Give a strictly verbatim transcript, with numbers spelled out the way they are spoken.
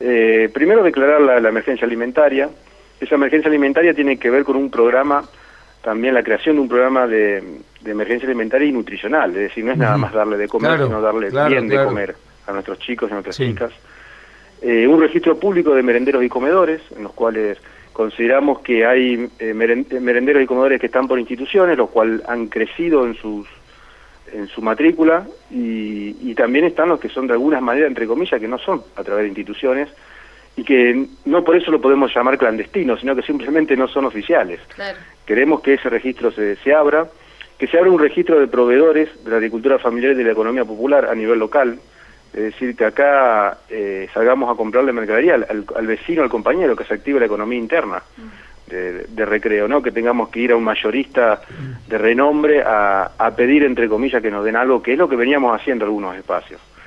eh, primero declarar la, la emergencia alimentaria. Esa emergencia alimentaria tiene que ver con un programa, también la creación de un programa de, de emergencia alimentaria y nutricional, es decir, no es nada más darle de comer, Claro, sino darle claro, bien claro. de comer a nuestros chicos y a nuestras Sí. chicas. Eh, un registro público de merenderos y comedores, en los cuales consideramos que hay eh, merenderos y comedores que están por instituciones, los cuales han crecido en sus en su matrícula, y, y también están los que son de alguna manera, entre comillas, que no son a través de instituciones, y que no por eso lo podemos llamar clandestinos, sino que simplemente no son oficiales. Claro. Queremos que ese registro se, se abra, que se abra un registro de proveedores de la agricultura familiar y de la economía popular a nivel local, es decir, que acá eh, salgamos a comprarle mercadería al, al, al vecino, al compañero, que se active la economía interna de, de recreo, ¿no? Que tengamos que ir a un mayorista de renombre a, a pedir, entre comillas, que nos den algo, que es lo que veníamos haciendo algunos espacios.